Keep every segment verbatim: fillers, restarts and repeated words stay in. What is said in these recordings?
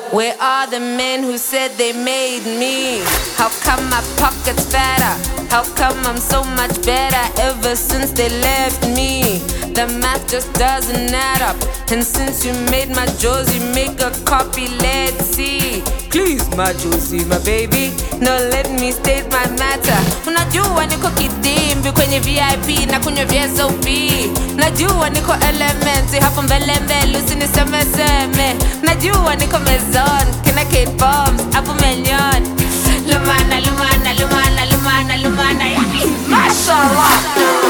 Where are the men who said they made me? How come my pocket's fatter? How come I'm so much better ever since they left me? The math just doesn't add up. And since you made my Josie, make a copy, let's see. Please my Josie, my baby, no let me state my matter. Unajua niko kidimbi kwenye V I P na kunywa V S O P. Najua niko elementi hapo mbele mbele usiniseme seme. Najua niko mezon kina Kate Bombs hapo menyon. Lumana lumana lumana lumana lumana mashallah.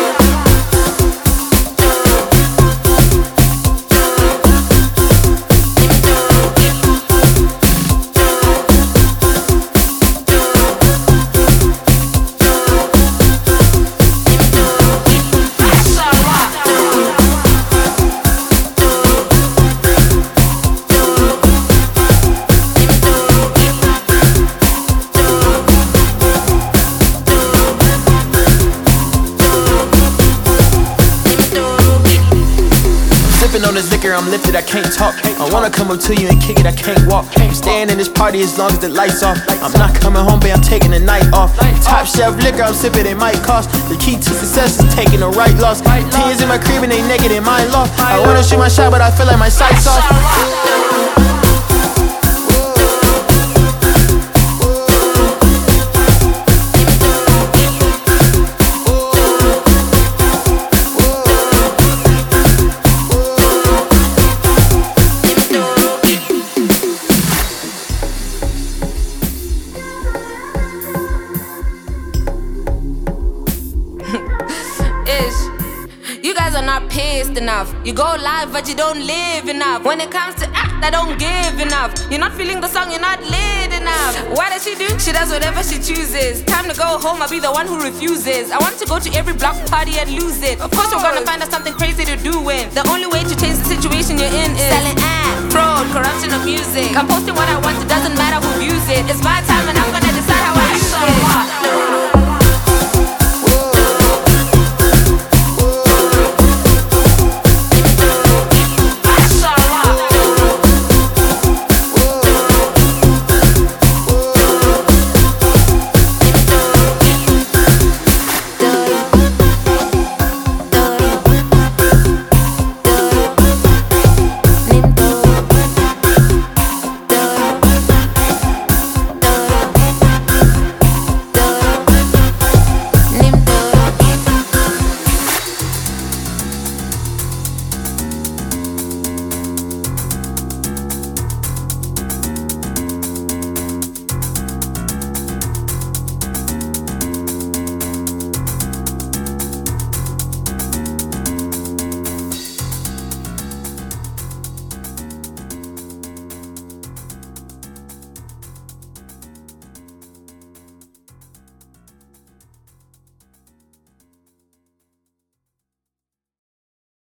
On this liquor, I'm lifted, I can't talk. I wanna come up to you and kick it, I can't walk. I'm staying in this party as long as the lights off. I'm not coming home, babe, I'm taking the night off. Top shelf liquor, I'm sipping, it might cost. The key to success is taking the right loss. Ten years in my crib and they naked in my loft. I wanna shoot my shot, but I feel like my sight's off. You guys are not pissed enough. You go live but you don't live enough. When it comes to act, I don't give enough. You're not feeling the song, you're not lit enough. What does she do? She does whatever she chooses. Time to go home, I'll be the one who refuses. I want to go to every block party and lose it. Of course we're gonna find out something crazy to do with. The only way to change the situation you're in is selling ads, fraud, corruption of music. I'm posting what I want, it doesn't matter who views it. It's my time and I'm gonna decide how I